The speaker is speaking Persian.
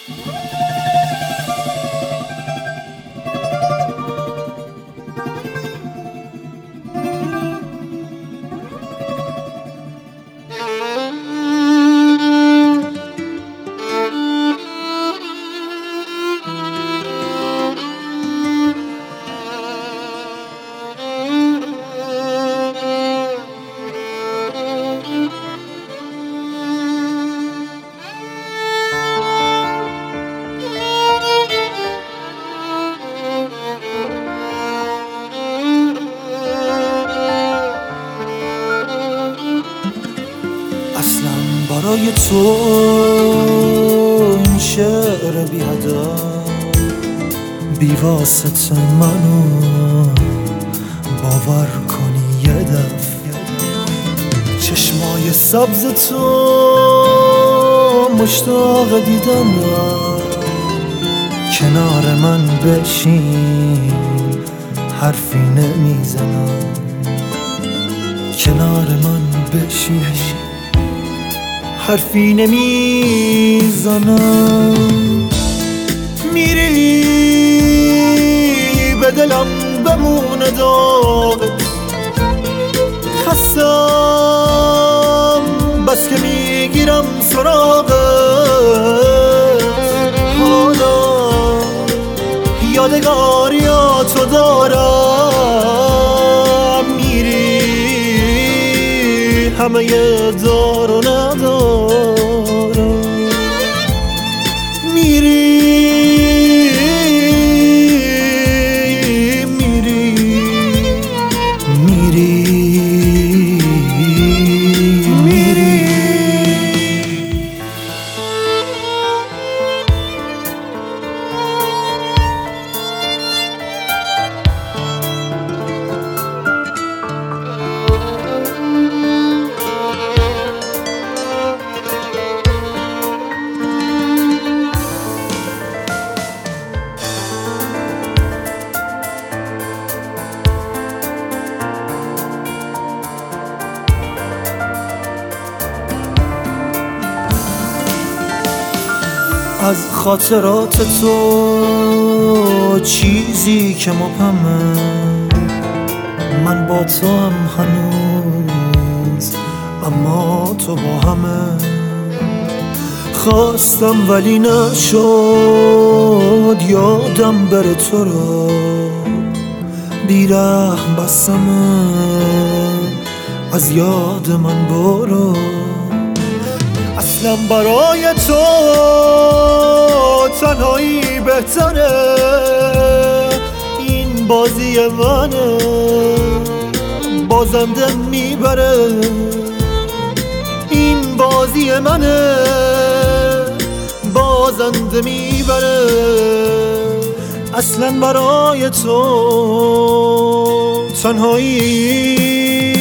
اصلا برای تو این شعر بی هدف بی واسطه منو باور کنی یه دفعه چشمای سبز تو مشتاق دیدنم کنار من بشین حرفی نمیزنم کنار من بشین حرفی نمیزنم میری به دلم بمونه داغت خستم بس که میگیرم سراغت حالا یادگاریاتو دارم میری همه دار و ندارم میری از خاطرات تو چیزی که مبهمه من با تو هم هنوز اما تو با همه خواستم ولی نشد یادم بره تو را بیرحم بسمه از یاد من برو اصلا برای تو تنهایی بهتره این بازی منه بازنده میبره این بازی منه بازنده میبره اصلا برای تو تنهایی